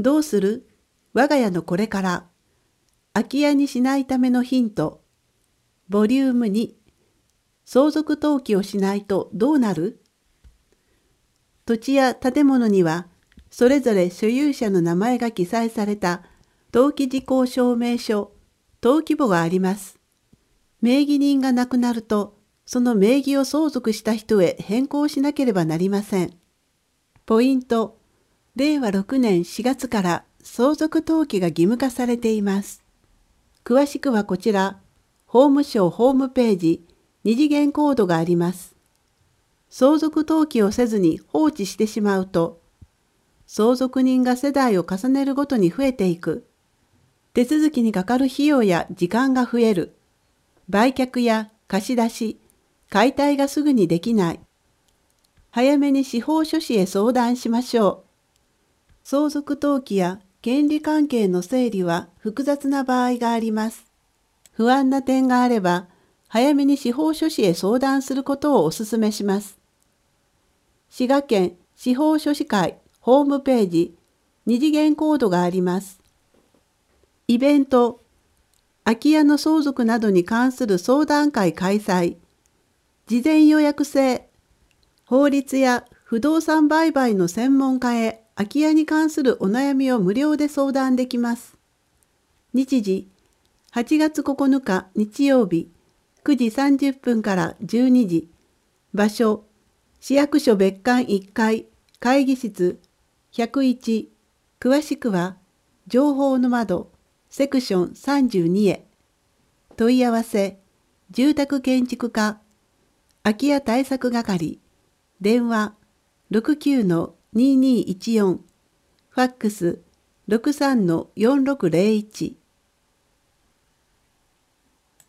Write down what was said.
どうする？我が家のこれから。空き家にしないためのヒント。ボリューム2。相続登記をしないとどうなる？土地や建物には、それぞれ所有者の名前が記載された登記事項証明書、登記簿があります。名義人が亡くなると、その名義を相続した人へ変更しなければなりません。ポイント。令和6年4月から相続登記が義務化されています。詳しくはこちら、法務省ホームページ、二次元コードがあります。相続登記をせずに放置してしまうと、相続人が世代を重ねるごとに増えていく。手続きにかかる費用や時間が増える。売却や貸し出し、解体がすぐにできない。早めに司法書士へ相談しましょう。相続登記や権利関係の整理は複雑な場合があります。不安な点があれば、早めに司法書士へ相談することをお勧めします。滋賀県司法書士会ホームページ、二次元コードがあります。イベント、空き家の相続などに関する相談会開催、事前予約制、法律や不動産売買の専門家へ空き家に関するお悩みを無料で相談できます。日時、8月9日日曜日、9時30分から12時。場所、市役所別館1階、会議室101。詳しくは、情報の窓、セクション32へ。問い合わせ、住宅建築課、空き家対策係、電話 69-2214、ファックス 63-4601。